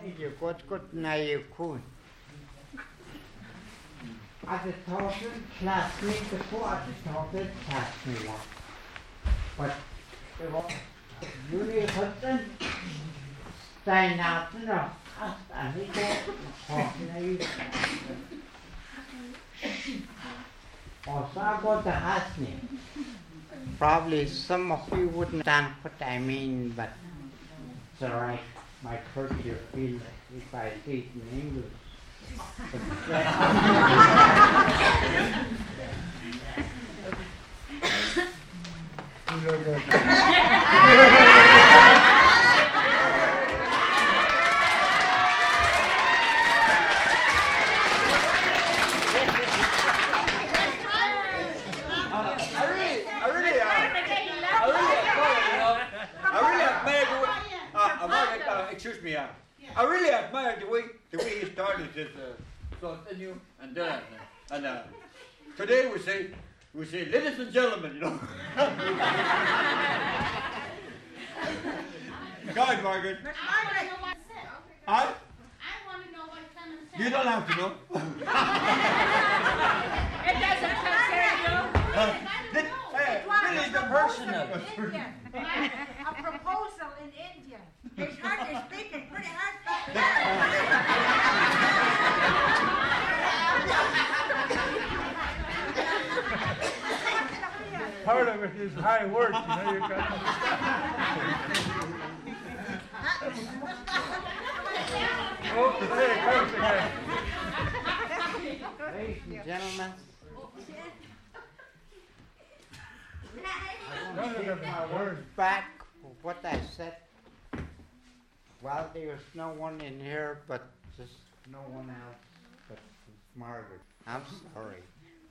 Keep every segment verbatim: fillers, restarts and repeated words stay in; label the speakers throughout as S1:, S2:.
S1: ikke godt godt nej kun. Altså toppen klassen ikke på at toppen klassen la. But det var Julie Hudson Steinarten og Asta ikke hoppede og så går det hasning. Probably some of you wouldn't understand what I mean, but it's alright. Might hurt your feelings if I say it in English.
S2: Excuse me, uh, I really admire the way the way he started this uh, song, and you and uh, and uh, today we say we say, ladies and gentlemen, you know. Go ahead, Margaret.
S3: I know what said.
S2: Huh?
S3: I want to know what someone said.
S2: You don't have to know.
S4: It doesn't concern you.
S2: Uh, this, hey, really, the personal.
S5: A proposal in India. His heart is beating pretty hard.
S6: Part of it is high work, you know. You got. Okay, come again.
S1: Ladies and gentlemen, I want to get my words back for what I said. Well, there's no one in here but just no one else but Margaret. I'm sorry.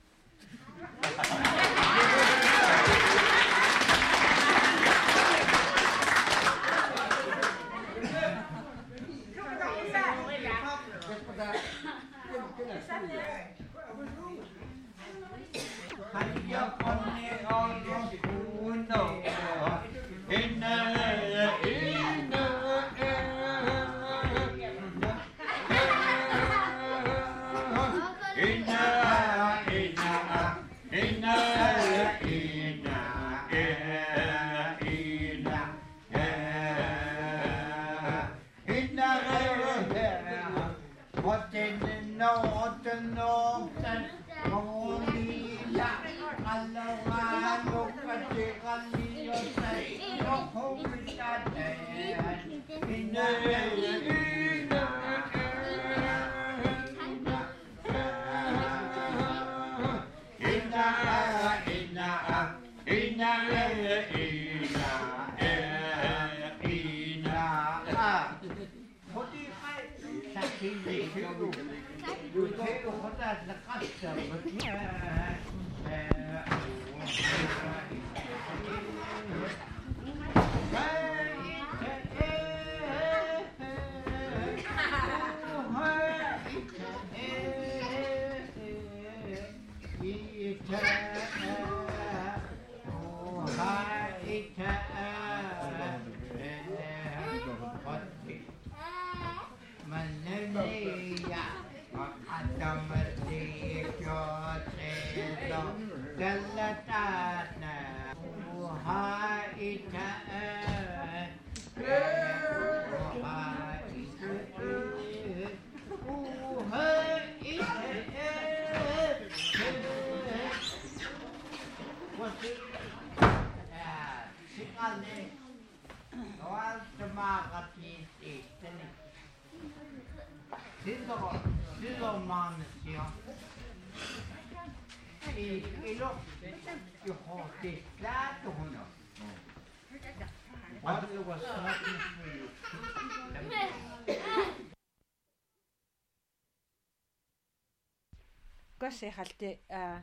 S5: Gosse halte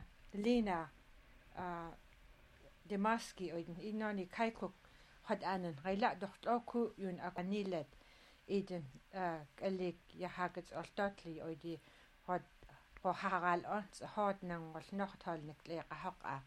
S5: Lena Demaski og den innan I kaikuk had anen reila docht oku yun akanilet iden galik yahaget altotli og de had på haral ons had nangol nochthalnik leqa haqa.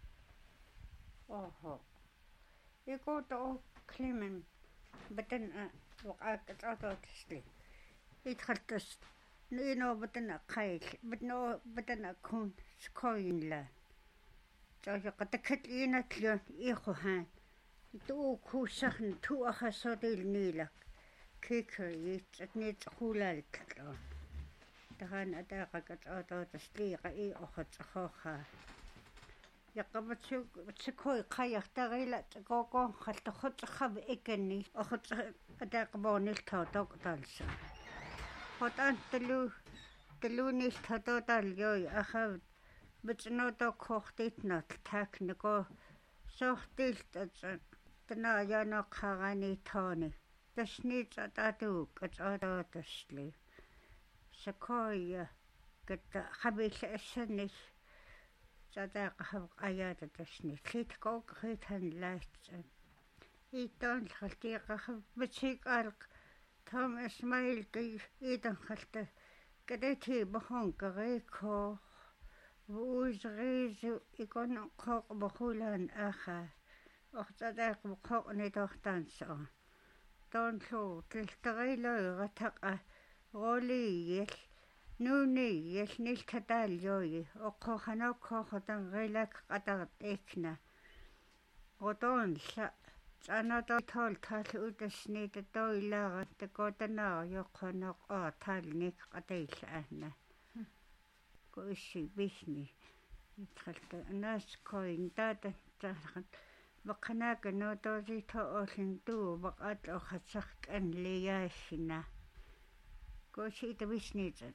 S7: Oho. Iko to Clement batan waqak atotli. итхалтас нинобатана қайл битно батана кун скоинла таажақатаккат иихухан туу куссарн туахассоотилниилак кикерит атнит хулаалтлоо тахан атаақакат аатаатас лиqa и охатсахоха яқабатсук батсакой қаяхтарила такоко халтохотсахав иканни охотс атаақабоонил таутоқталса хотан талу талунил татоталёй ахав битсното кохтитнат такнико сортилтат тана яна қарани тони таснит атату катаатасли сакоя ката хабилассанис сатаақахав аяата тасни литкоок хитхан лаатсан итон халтиақахав битсикаалқ том исмаил ки итон халта кадэти бохон кареко вуузризу икон қоқ бохулан аха охтадаақ бохоқ нитортаансаа тонлу тилтарилой ратаqa ролиил нуниил нилтатаалёи оққоханоккохотан рилак қатарт икна ротонла цанато тол тал утасни татоилаара такотанаа ёққонеқ аа талник қатаиллаана коисси бисни итхалта наскоин тата тахат вақанака нотоси тоолин туу вақат охатсарт анлияассина коисси табиснитат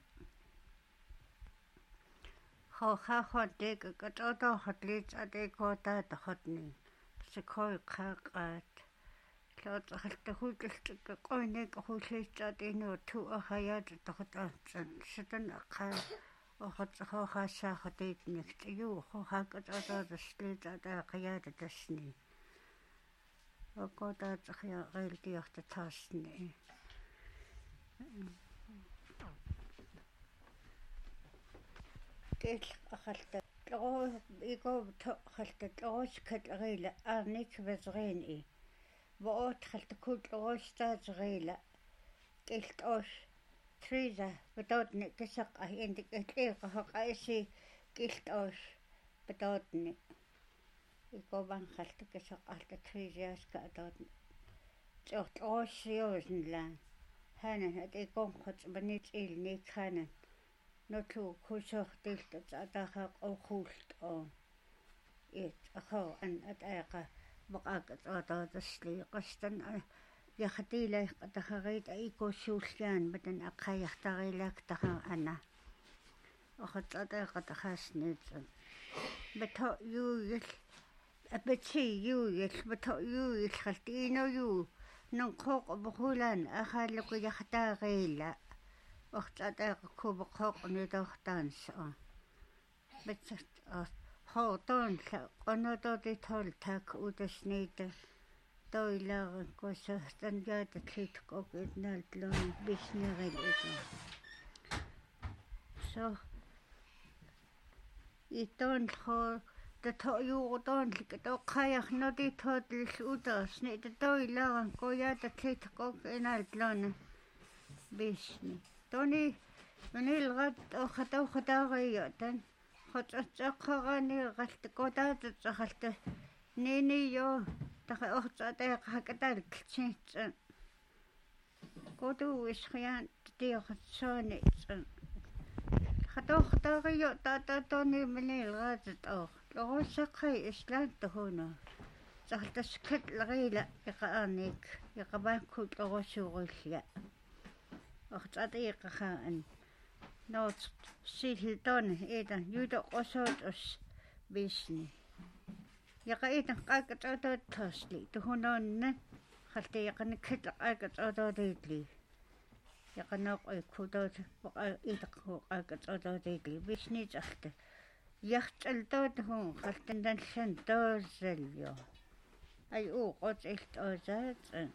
S7: хохахотек катотохотлит атекотаата хотни сикой қаақаат лоотахалтахуулталтакка қойнек хууллиитсаат инуу туахаяат тохотаатсан сатан ақаа охотсахохаассаахотиитник тиу хохаакатаатааслиитаатаа қаяата тасни окотаатахиа реилтиарта таасни кэл ахалта лоо иго халта лооскат рила арник везрени воот халта кут лоостаат рила кэлт ос триза бетотни кисақ аинди кэлтиқахақаиси кэлт ос бетотни иго ван халта кисақ алта тризиаска атотни цот осиоснлан хана хат иго хот банит илни хана ноту кусортилт атахақ охулт о ит ахо ан атаqa бақакат атаатасли қастан яхатилай атахарит аикоссууллаан батан аққаяхтарилаак таха ана охот атаqa тахаснит бато юйл апати юйл бато юйл халтино ю нонқоқ бохулан ахаалуку яхтаарила охтатаqa кубоқоқ нитортаанса битсат хоотонла қонототи тол так утаснита тоилааран косартан яата клиткок итнаалтлуни биснерил ика со итон хо татоюутон ликатоққаярноти тотлл утаасни тоилааран кояата клиткок инаалтлуни бисни тони манилрат охатаухатаариятан хотсаққарани ралтакотаатсахалта ниниё таха ортаатаақахакатаалксиитсан котуисхиан тиохатсоонитсан хатоохтаариё таатаатони манилраатат оор лороссаққай ислаантахуна сахалтаскат ларила иқаарник иқабааккут лороссуурилля ортаатаиқахаан нот силтон эдан юдо осотос бисни яка эдан қаакатаатаатаасли тухунаанна халтиақаниккат қаакатаатаатаатли яқаноқ иккутаат вақа итаққу қаакатаатаатли бисни тарта ярталтаат хун халтандансан тоосаллио ай уу қотилт оосаат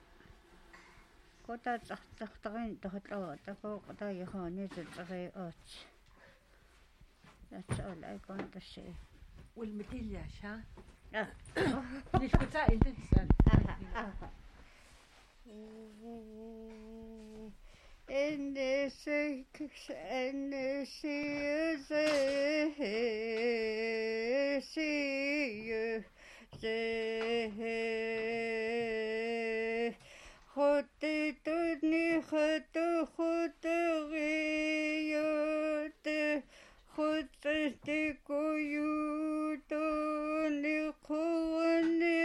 S7: котаатартартарин тохотлоо такооқата яхаани татари оот that's all I want to say
S5: والمدلياش ها اه ليش كنت انت
S7: in the six and see see you see khote tudni khote khote riyote khote te koyu to ni khoni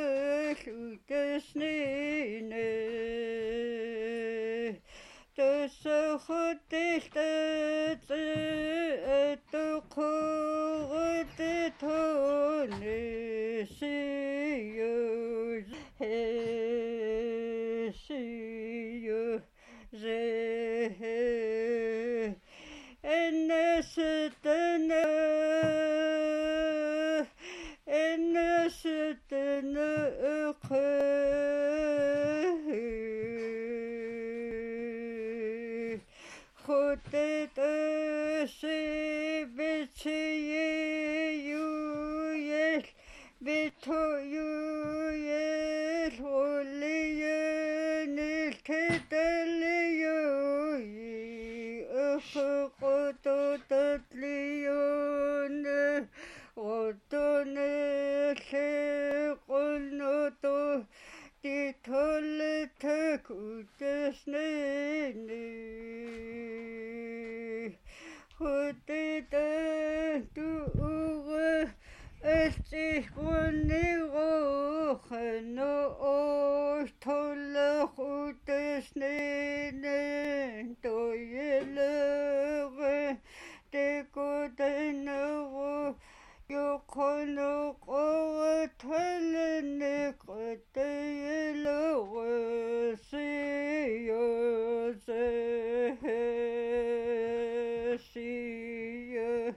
S7: rusne تسخط تقوت تونسيو هسيو زه الناس تنا الناس تنا خودت سی بچه یویل به تو یویل ولی نلکدل یوی افق تو تتلیون غدون خلقن تو دی تول تکودسنینی خودت دوغ استیخونی غوخنو اوش تول خودسنینی دویلغ دکودنغو یکنو قوتلنی قدیلغ سیوزه سیوزه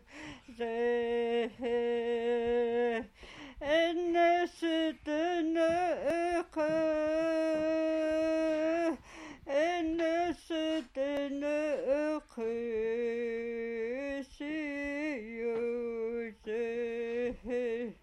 S7: الناس تنقى الناس تنقى سيوزه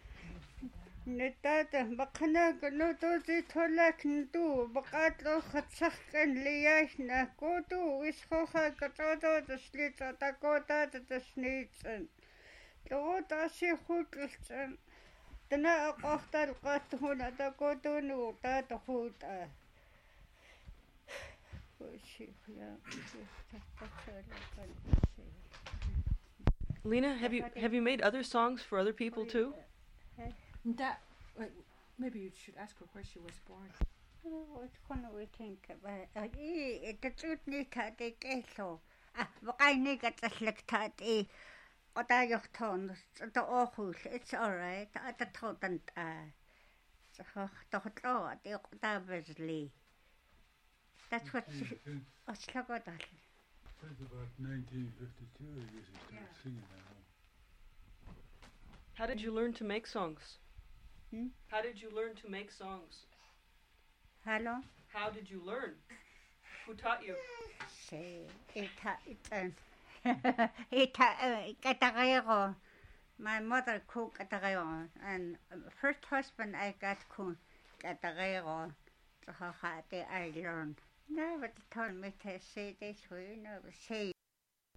S7: نتاته بقناك نوتوزي تولك ندو بقاتلو خطسخن لياشنا كودو ويسخوخا كتوتو تسليتا تاكوتا تتسنيتسن لغو تاسي خوتلسن تنا اقوختا القاتهونا تاكوتو نوتا تخوتا
S8: Lena, have you have you made other songs for other people too?
S5: That, like, maybe you should ask her where she was born.
S7: What can we think about? Eh, the truth need to take it so. Ah, but I need to select that. Eh, what are your tones? The awful. It's all right. At the total. Ah, the total. The obviously. That's what. What's the good?
S6: Since about nineteen fifty-two, I guess I started singing at home.
S8: How did you learn to make songs?
S7: Hmm?
S8: How did you learn to make songs?
S7: Hello?
S8: How did you learn? Who taught you?
S7: Say, ita, ita, ita, katagayro. My mother cooked katagayro. And first husband I got cooked katagayro. So how I learned. Nobody told me to say this way, you know, say